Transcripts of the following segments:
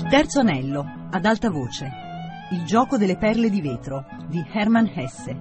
Il terzo anello, ad alta voce. Il gioco delle perle di vetro, di Hermann Hesse.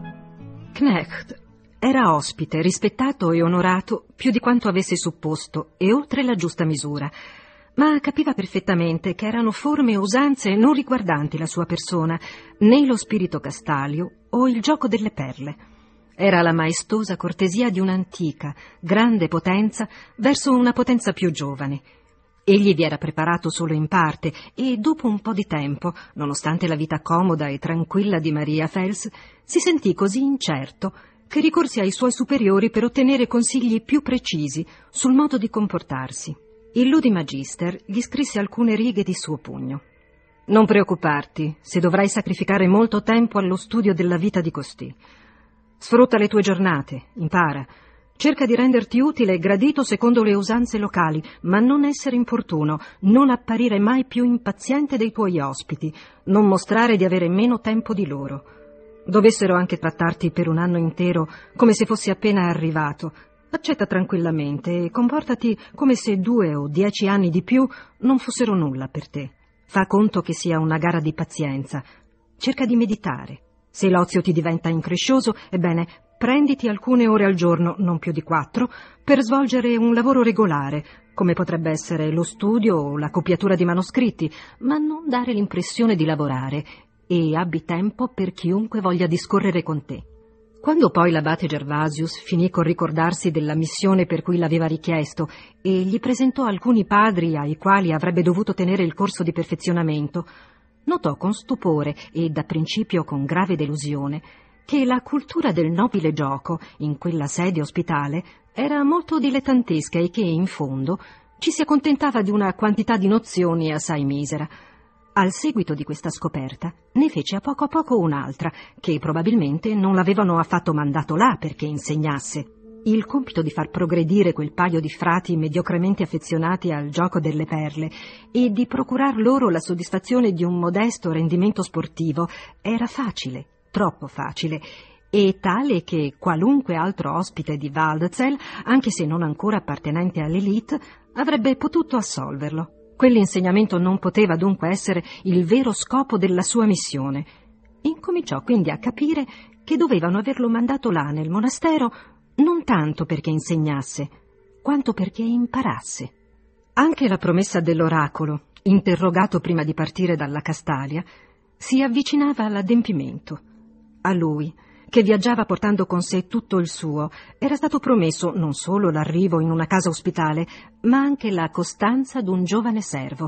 Knecht era ospite, rispettato e onorato più di quanto avesse supposto e oltre la giusta misura, ma capiva perfettamente che erano forme e usanze non riguardanti la sua persona, né lo spirito castalio o il gioco delle perle. Era la maestosa cortesia di un'antica, grande potenza verso una potenza più giovane. Egli vi era preparato solo in parte e dopo un po' di tempo, nonostante la vita comoda e tranquilla di Maria Fels, si sentì così incerto che ricorse ai suoi superiori per ottenere consigli più precisi sul modo di comportarsi. Il Ludi Magister gli scrisse alcune righe di suo pugno. «Non preoccuparti se dovrai sacrificare molto tempo allo studio della vita di costì. Sfrutta le tue giornate, impara. Cerca di renderti utile e gradito secondo le usanze locali, ma non essere importuno, non apparire mai più impaziente dei tuoi ospiti, non mostrare di avere meno tempo di loro. Dovessero anche trattarti per un anno intero come se fossi appena arrivato. Accetta tranquillamente e comportati come se 2 o 10 anni di più non fossero nulla per te. Fa conto che sia una gara di pazienza. Cerca di meditare. Se l'ozio ti diventa increscioso, ebbene, prenditi alcune ore al giorno, non più di 4, per svolgere un lavoro regolare, come potrebbe essere lo studio o la copiatura di manoscritti, ma non dare l'impressione di lavorare, e abbi tempo per chiunque voglia discorrere con te». Quando poi l'abate Gervasius finì col ricordarsi della missione per cui l'aveva richiesto e gli presentò alcuni padri ai quali avrebbe dovuto tenere il corso di perfezionamento, notò con stupore e da principio con grave delusione che la cultura del nobile gioco in quella sede ospitale era molto dilettantesca e che, in fondo, ci si accontentava di una quantità di nozioni assai misera. Al seguito di questa scoperta ne fece a poco un'altra, che probabilmente non l'avevano affatto mandato là perché insegnasse. Il compito di far progredire quel paio di frati mediocremente affezionati al gioco delle perle e di procurar loro la soddisfazione di un modesto rendimento sportivo era facile, troppo facile, e tale che qualunque altro ospite di Waldzell, anche se non ancora appartenente all'élite, avrebbe potuto assolverlo. Quell'insegnamento non poteva dunque essere il vero scopo della sua missione. Incominciò quindi a capire che dovevano averlo mandato là nel monastero non tanto perché insegnasse, quanto perché imparasse. Anche la promessa dell'oracolo, interrogato prima di partire dalla Castalia, si avvicinava all'adempimento. A lui, che viaggiava portando con sé tutto il suo, era stato promesso non solo l'arrivo in una casa ospitale, ma anche la costanza d'un giovane servo.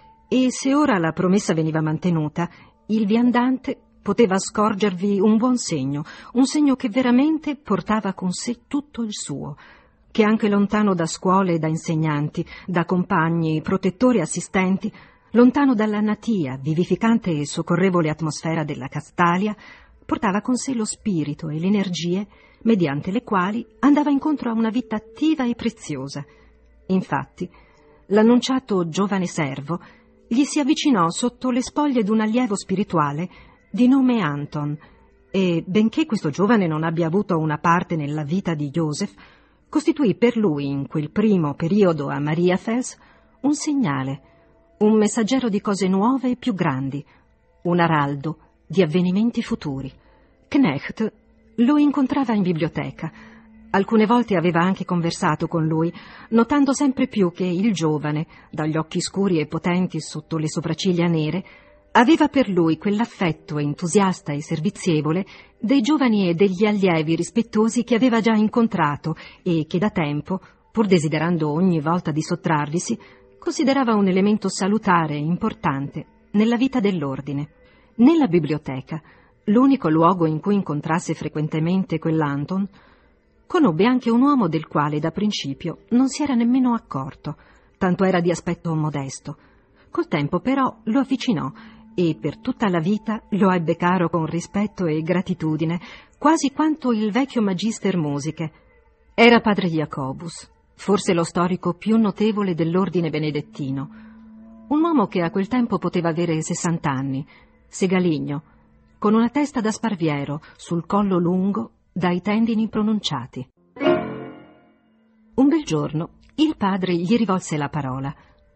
E se ora la promessa veniva mantenuta, il viandante poteva scorgervi un buon segno, un segno che veramente portava con sé tutto il suo, che anche lontano da scuole e da insegnanti, da compagni, protettori e assistenti, lontano dalla natia, vivificante e soccorrevole atmosfera della Castalia, portava con sé lo spirito e le energie mediante le quali andava incontro a una vita attiva e preziosa. Infatti, l'annunciato giovane servo gli si avvicinò sotto le spoglie d'un allievo spirituale di nome Anton e, benché questo giovane non abbia avuto una parte nella vita di Joseph, costituì per lui in quel primo periodo a Maria Fels un segnale, un messaggero di cose nuove e più grandi, un araldo di avvenimenti futuri. Knecht lo incontrava in biblioteca. Alcune volte aveva anche conversato con lui, notando sempre più che il giovane, dagli occhi scuri e potenti sotto le sopracciglia nere, aveva per lui quell'affetto entusiasta e servizievole dei giovani e degli allievi rispettosi che aveva già incontrato e che da tempo, pur desiderando ogni volta di sottrarvisi, considerava un elemento salutare e importante nella vita dell'ordine. Nella biblioteca, l'unico luogo in cui incontrasse frequentemente quell'Anton, conobbe anche un uomo del quale da principio non si era nemmeno accorto, tanto era di aspetto modesto. Col tempo però lo avvicinò e per tutta la vita lo ebbe caro con rispetto e gratitudine, quasi quanto il vecchio Magister Musiche. Era padre Jacobus, forse lo storico più notevole dell'ordine benedettino, un uomo che a quel tempo poteva avere 60 anni, segaligno, con una testa da sparviero, sul collo lungo, dai tendini pronunciati. Un bel giorno il padre gli rivolse la parola.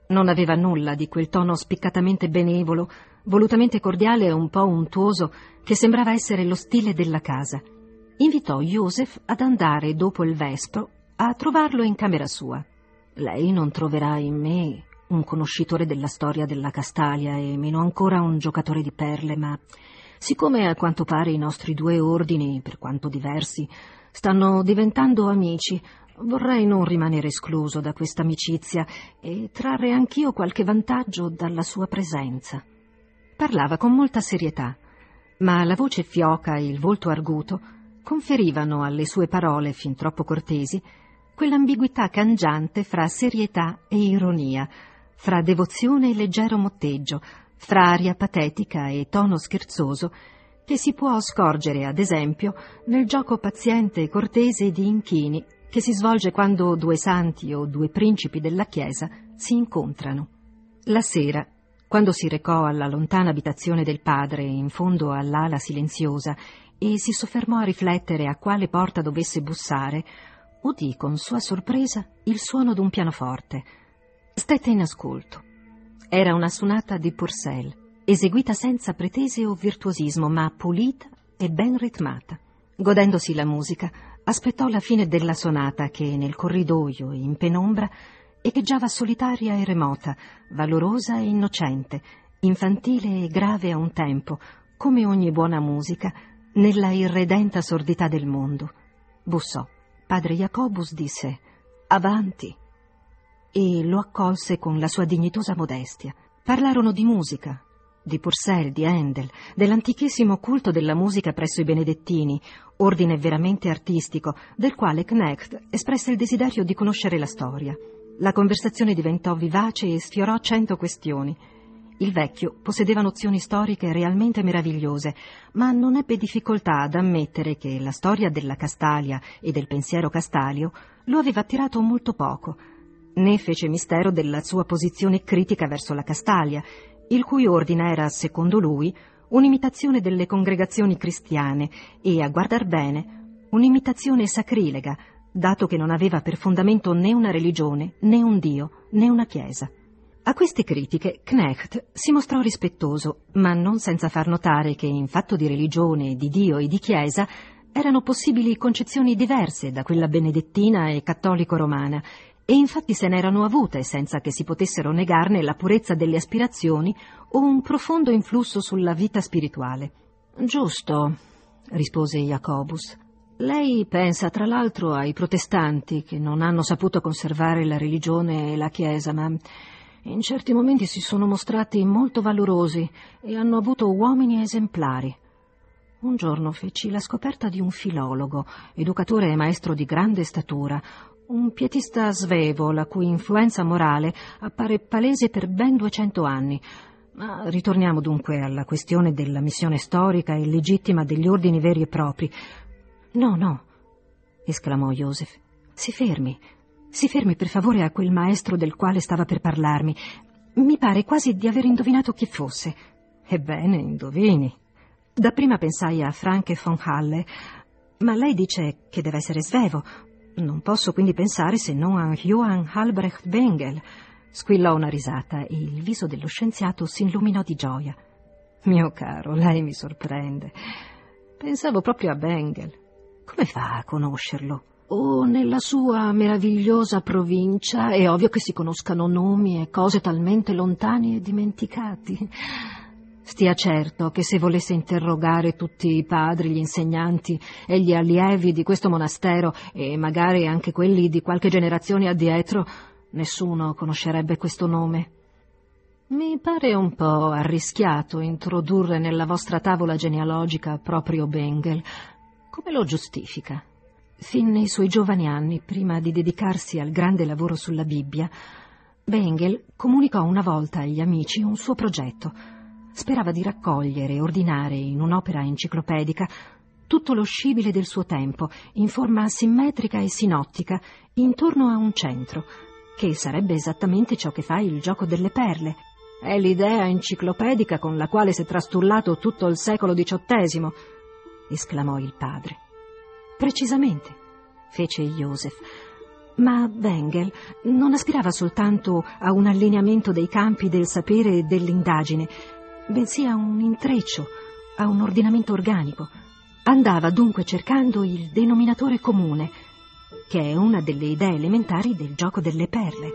Non aveva nulla di quel tono spiccatamente benevolo, volutamente cordiale e un po' untuoso che sembrava essere lo stile della casa. Invitò Joseph ad andare dopo il vespro a trovarlo in camera sua. Lei non troverà in me un conoscitore della storia della Castalia e meno ancora un giocatore di perle, ma siccome a quanto pare i nostri due ordini, per quanto diversi, stanno diventando amici, vorrei non rimanere escluso da questa amicizia e trarre anch'io qualche vantaggio dalla sua presenza. Parlava con molta serietà, ma la voce fioca e il volto arguto conferivano alle sue parole fin troppo cortesi quell'ambiguità cangiante fra serietà e ironia, fra devozione e leggero motteggio, fra aria patetica e tono scherzoso, che si può scorgere, ad esempio, nel gioco paziente e cortese di inchini che si svolge quando due santi o due principi della Chiesa si incontrano. La sera, quando si recò alla lontana abitazione del padre in fondo all'ala silenziosa e si soffermò a riflettere a quale porta dovesse bussare, udì con sua sorpresa il suono d'un pianoforte. Stette in ascolto. Era una sonata di Purcell, eseguita senza pretese o virtuosismo, ma pulita e ben ritmata. Godendosi la musica, aspettò la fine della sonata che nel corridoio, in penombra, echeggiava solitaria e remota, valorosa e innocente, infantile e grave a un tempo, come ogni buona musica, nella irredenta sordità del mondo. Bussò. Padre Jacobus disse «Avanti!» e lo accolse con la sua dignitosa modestia. Parlarono di musica, di Purcell, di Handel, dell'antichissimo culto della musica presso i Benedettini, ordine veramente artistico, del quale Knecht espresse il desiderio di conoscere la storia. La conversazione diventò vivace e sfiorò 100 questioni. Il vecchio possedeva nozioni storiche realmente meravigliose, ma non ebbe difficoltà ad ammettere che la storia della Castalia e del pensiero Castalio lo aveva attirato molto poco, né fece mistero della sua posizione critica verso la Castalia, il cui ordine era, secondo lui, un'imitazione delle congregazioni cristiane e, a guardar bene, un'imitazione sacrilega, dato che non aveva per fondamento né una religione, né un Dio, né una Chiesa. A queste critiche Knecht si mostrò rispettoso, ma non senza far notare che in fatto di religione, di Dio e di Chiesa erano possibili concezioni diverse da quella benedettina e cattolico-romana, e infatti se n'erano avute senza che si potessero negarne la purezza delle aspirazioni o un profondo influsso sulla vita spirituale. «Giusto», rispose Jacobus. «Lei pensa tra l'altro ai protestanti che non hanno saputo conservare la religione e la Chiesa, ma in certi momenti si sono mostrati molto valorosi e hanno avuto uomini esemplari. Un giorno feci la scoperta di un filologo, educatore e maestro di grande statura, un pietista svevo, la cui influenza morale appare palese per ben 200 anni. Ma ritorniamo dunque alla questione della missione storica e legittima degli ordini veri e propri. No, esclamò Joseph. Si fermi per favore a quel maestro del quale stava per parlarmi. Mi pare quasi di aver indovinato chi fosse. Ebbene, indovini. Dapprima pensai a Franke von Halle, ma lei dice che deve essere svevo. Non posso quindi pensare se non a Johann Albrecht Bengel. Squillò una risata e il viso dello scienziato si illuminò di gioia. Mio caro, lei mi sorprende. Pensavo proprio a Bengel. Come fa a conoscerlo? Oh, nella sua meravigliosa provincia è ovvio che si conoscano nomi e cose talmente lontani e dimenticati. Stia certo che se volesse interrogare tutti i padri, gli insegnanti e gli allievi di questo monastero e magari anche quelli di qualche generazione addietro, nessuno conoscerebbe questo nome. Mi pare un po' arrischiato introdurre nella vostra tavola genealogica proprio Bengel. Come lo giustifica? Fin nei suoi giovani anni, prima di dedicarsi al grande lavoro sulla Bibbia, Bengel comunicò una volta agli amici un suo progetto. Sperava di raccogliere e ordinare in un'opera enciclopedica tutto lo scibile del suo tempo, in forma simmetrica e sinottica, intorno a un centro, che sarebbe esattamente ciò che fa il gioco delle perle. È l'idea enciclopedica con la quale si è trastullato tutto il secolo XVIII, esclamò il padre. Precisamente, fece Joseph, Ma Wengel non aspirava soltanto a un allineamento dei campi del sapere e dell'indagine, bensì a un intreccio, a un ordinamento organico. Andava dunque cercando il denominatore comune, che è una delle idee elementari del gioco delle perle.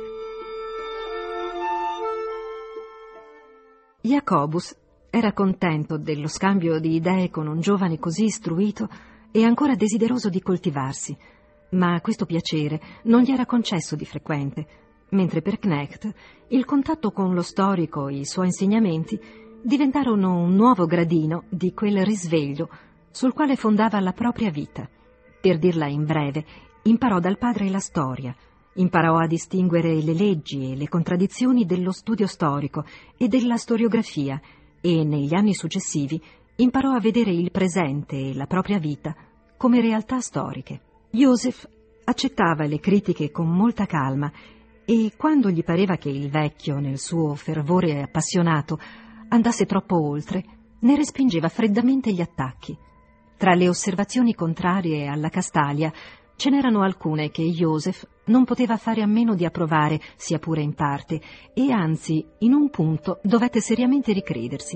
Jacobus era contento dello scambio di idee con un giovane così istruito e ancora desideroso di coltivarsi, ma questo piacere non gli era concesso di frequente, mentre per Knecht il contatto con lo storico e i suoi insegnamenti diventarono un nuovo gradino di quel risveglio sul quale fondava la propria vita. Per dirla in breve, imparò dal padre la storia, imparò a distinguere le leggi e le contraddizioni dello studio storico e della storiografia e negli anni successivi imparò a vedere il presente e la propria vita come realtà storiche. Joseph accettava le critiche con molta calma e quando gli pareva che il vecchio, nel suo fervore appassionato, andasse troppo oltre, ne respingeva freddamente gli attacchi. Tra le osservazioni contrarie alla Castaglia ce n'erano alcune che Joseph non poteva fare a meno di approvare, sia pure in parte, e anzi, in un punto dovette seriamente ricredersi.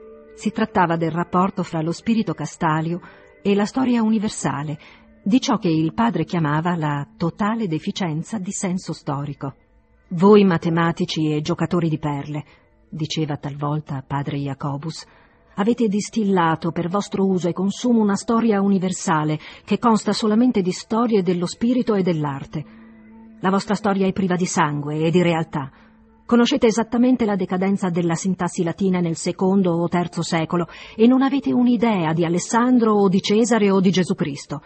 Si trattava del rapporto fra lo spirito Castalio e la storia universale, di ciò che il padre chiamava la totale deficienza di senso storico. «Voi matematici e giocatori di perle», diceva talvolta padre Jacobus, «avete distillato per vostro uso e consumo una storia universale che consta solamente di storie dello spirito e dell'arte. La vostra storia è priva di sangue e di realtà. Conoscete esattamente la decadenza della sintassi latina nel II o III secolo e non avete un'idea di Alessandro o di Cesare o di Gesù Cristo.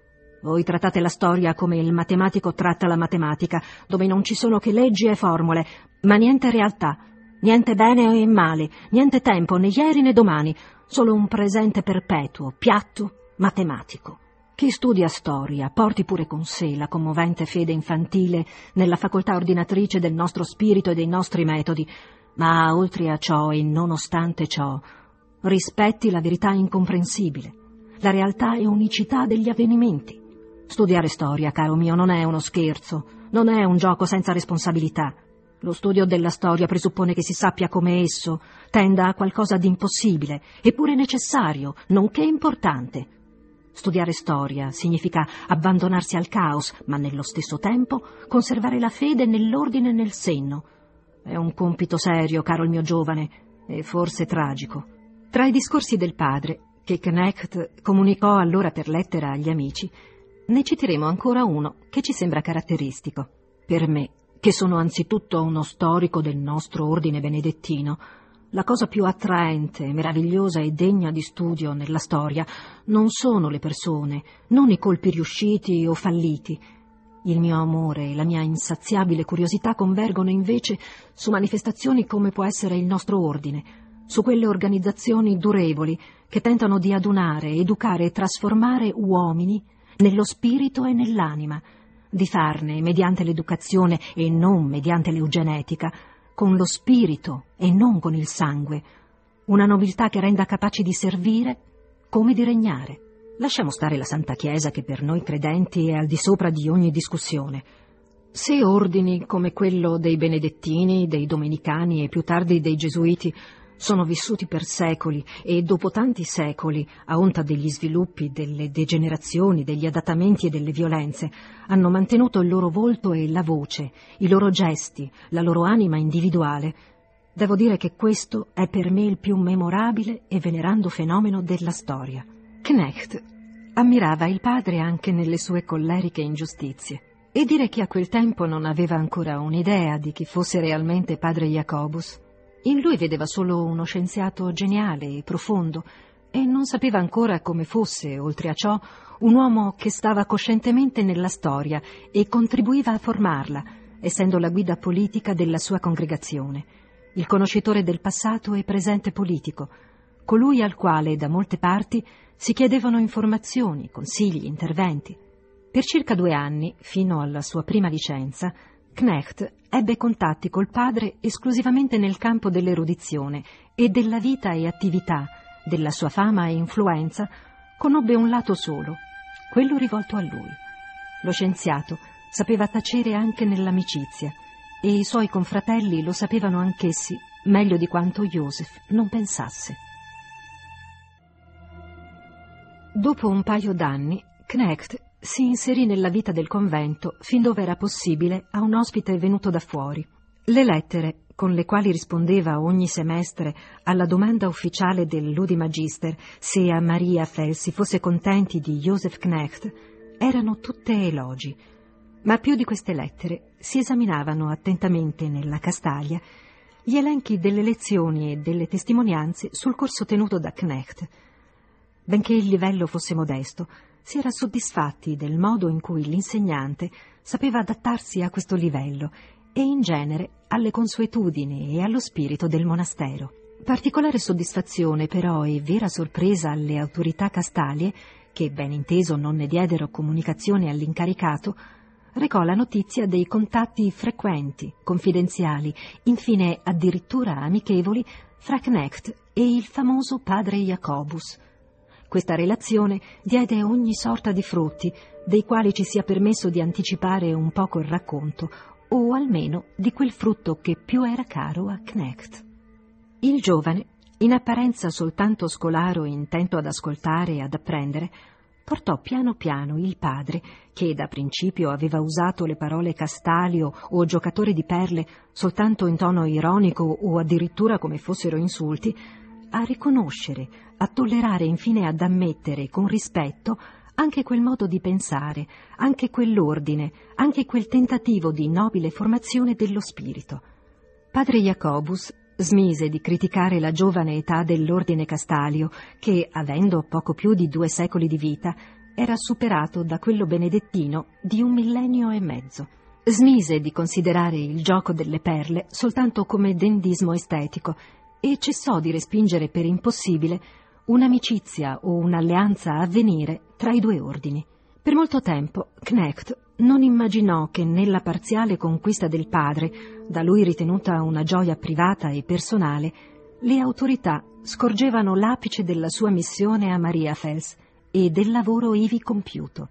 Voi trattate la storia come il matematico tratta la matematica, dove non ci sono che leggi e formule, ma niente realtà, niente bene e male, niente tempo, né ieri né domani, solo un presente perpetuo, piatto, matematico. Chi studia storia porti pure con sé la commovente fede infantile nella facoltà ordinatrice del nostro spirito e dei nostri metodi, ma oltre a ciò e nonostante ciò, rispetti la verità incomprensibile, la realtà e unicità degli avvenimenti. Studiare storia, caro mio, non è uno scherzo, non è un gioco senza responsabilità. Lo studio della storia presuppone che si sappia come esso tenda a qualcosa di impossibile, eppure necessario, nonché importante. Studiare storia significa abbandonarsi al caos, ma nello stesso tempo conservare la fede nell'ordine e nel senno. È un compito serio, caro il mio giovane, e forse tragico. Tra i discorsi del padre, che Knecht comunicò allora per lettera agli amici, ne citeremo ancora uno che ci sembra caratteristico. Per me, che sono anzitutto uno storico del nostro ordine benedettino, la cosa più attraente, meravigliosa e degna di studio nella storia non sono le persone, non i colpi riusciti o falliti. Il mio amore e la mia insaziabile curiosità convergono invece su manifestazioni come può essere il nostro ordine, su quelle organizzazioni durevoli che tentano di adunare, educare e trasformare uomini nello spirito e nell'anima, di farne, mediante l'educazione e non mediante l'eugenetica, con lo spirito e non con il sangue, una nobiltà che renda capaci di servire come di regnare. Lasciamo stare la Santa Chiesa che per noi credenti è al di sopra di ogni discussione. Se ordini come quello dei Benedettini, dei Domenicani e più tardi dei Gesuiti sono vissuti per secoli e dopo tanti secoli, a onta degli sviluppi, delle degenerazioni, degli adattamenti e delle violenze, hanno mantenuto il loro volto e la voce, i loro gesti, la loro anima individuale, devo dire che questo è per me il più memorabile e venerando fenomeno della storia. Knecht ammirava il padre anche nelle sue colleriche ingiustizie e dire che a quel tempo non aveva ancora un'idea di chi fosse realmente padre Jacobus. In lui vedeva solo uno scienziato geniale e profondo e non sapeva ancora come fosse, oltre a ciò, un uomo che stava coscientemente nella storia e contribuiva a formarla, essendo la guida politica della sua congregazione, il conoscitore del passato e presente politico, colui al quale da molte parti si chiedevano informazioni, consigli, interventi. Per circa 2 anni, fino alla sua prima licenza, Knecht ebbe contatti col padre esclusivamente nel campo dell'erudizione e della vita e attività, della sua fama e influenza, conobbe un lato solo, quello rivolto a lui. Lo scienziato sapeva tacere anche nell'amicizia, e i suoi confratelli lo sapevano anch'essi meglio di quanto Joseph non pensasse. Dopo un paio d'anni, Knecht si inserì nella vita del convento fin dove era possibile a un ospite venuto da fuori. Le lettere, con le quali rispondeva ogni semestre alla domanda ufficiale del Ludi Magister se a Maria Fels si fosse contenti di Joseph Knecht, erano tutte elogi. Ma più di queste lettere si esaminavano attentamente nella Castaglia gli elenchi delle lezioni e delle testimonianze sul corso tenuto da Knecht. Benché il livello fosse modesto, si era soddisfatti del modo in cui l'insegnante sapeva adattarsi a questo livello e in genere alle consuetudini e allo spirito del monastero. Particolare soddisfazione però e vera sorpresa alle autorità castalie, che ben inteso non ne diedero comunicazione all'incaricato, recò la notizia dei contatti frequenti, confidenziali, infine addirittura amichevoli, fra Knecht e il famoso padre Jacobus. Questa relazione diede ogni sorta di frutti, dei quali ci sia permesso di anticipare un poco il racconto, o almeno di quel frutto che più era caro a Knecht. Il giovane, in apparenza soltanto scolaro intento ad ascoltare e ad apprendere, portò piano piano il padre, che da principio aveva usato le parole castalio o giocatore di perle soltanto in tono ironico o addirittura come fossero insulti, a riconoscere, a tollerare e infine ad ammettere con rispetto anche quel modo di pensare, anche quell'ordine, anche quel tentativo di nobile formazione dello spirito. Padre Jacobus smise di criticare la giovane età dell'ordine Castalio, che, avendo poco più di 2 secoli di vita, era superato da quello benedettino di 1 millennio e mezzo. Smise di considerare il gioco delle perle soltanto come dendismo estetico e cessò di respingere per impossibile un'amicizia o un'alleanza a venire tra i 2 ordini. Per molto tempo Knecht non immaginò che nella parziale conquista del padre, da lui ritenuta una gioia privata e personale, le autorità scorgevano l'apice della sua missione a Mariafels e del lavoro ivi compiuto.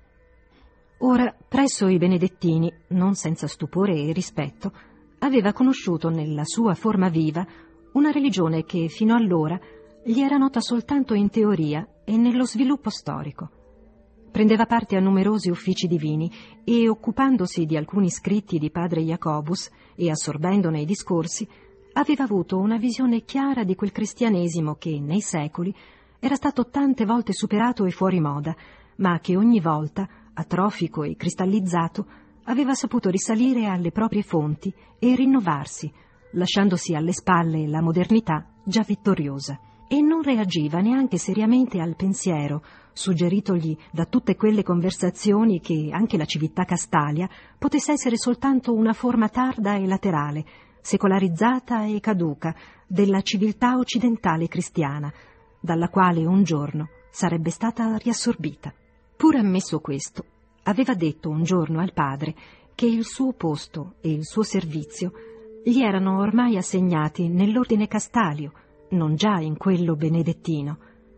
Ora, presso i benedettini, non senza stupore e rispetto, aveva conosciuto nella sua forma viva una religione che fino allora gli era nota soltanto in teoria e nello sviluppo storico. Prendeva parte a numerosi uffici divini e, occupandosi di alcuni scritti di padre Jacobus e assorbendone i discorsi, aveva avuto una visione chiara di quel cristianesimo che, nei secoli, era stato tante volte superato e fuori moda, ma che ogni volta, atrofico e cristallizzato, aveva saputo risalire alle proprie fonti e rinnovarsi, lasciandosi alle spalle la modernità già vittoriosa. E non reagiva neanche seriamente al pensiero, suggeritogli da tutte quelle conversazioni, che anche la civiltà Castalia potesse essere soltanto una forma tarda e laterale, secolarizzata e caduca, della civiltà occidentale cristiana, dalla quale un giorno sarebbe stata riassorbita. Pur ammesso questo, aveva detto un giorno al padre che il suo posto e il suo servizio gli erano ormai assegnati nell'ordine Castalio, non già in quello benedettino.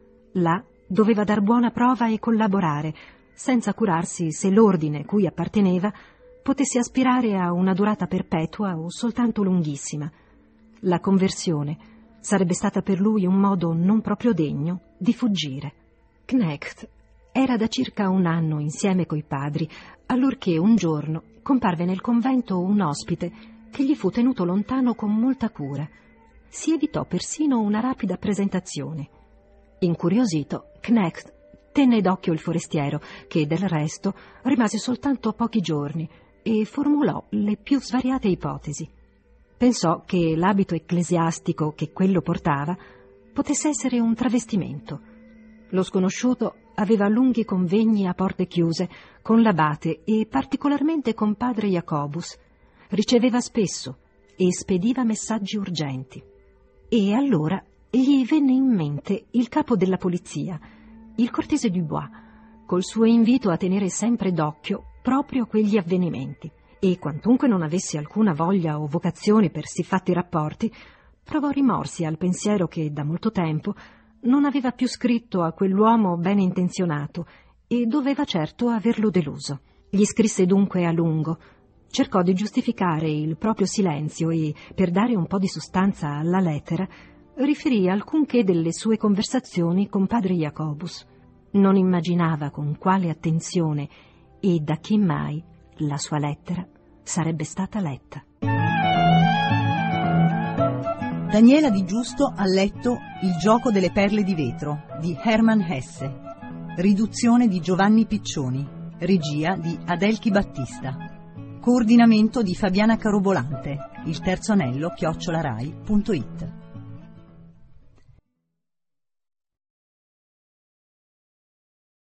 Là doveva dar buona prova e collaborare, senza curarsi se l'ordine cui apparteneva potesse aspirare a una durata perpetua o soltanto lunghissima. La conversione sarebbe stata per lui un modo non proprio degno di fuggire. Knecht era da circa 1 anno insieme coi padri, allorché un giorno comparve nel convento un ospite che gli fu tenuto lontano con molta cura. Si evitò persino una rapida presentazione. Incuriosito, Knecht tenne d'occhio il forestiero, che del resto rimase soltanto pochi giorni, e formulò le più svariate ipotesi. Pensò che l'abito ecclesiastico che quello portava potesse essere un travestimento. Lo sconosciuto aveva lunghi convegni a porte chiuse con l'abate e particolarmente con padre Jacobus. Riceveva spesso e spediva messaggi urgenti. E allora gli venne in mente il capo della polizia, il cortese Dubois, col suo invito a tenere sempre d'occhio proprio quegli avvenimenti, e quantunque non avesse alcuna voglia o vocazione per siffatti rapporti, provò rimorsi al pensiero che da molto tempo non aveva più scritto a quell'uomo ben intenzionato e doveva certo averlo deluso. Gli scrisse dunque a lungo. Cercò di giustificare il proprio silenzio e, per dare un po' di sostanza alla lettera, riferì alcunché delle sue conversazioni con padre Jacobus. Non immaginava con quale attenzione e da chi mai la sua lettera sarebbe stata letta. Daniela Di Giusto ha letto Il gioco delle perle di vetro di Hermann Hesse, riduzione di Giovanni Piccioni, regia di Adelchi Battista, coordinamento di Fabiana Carobolante, il terzo anello @rai.it.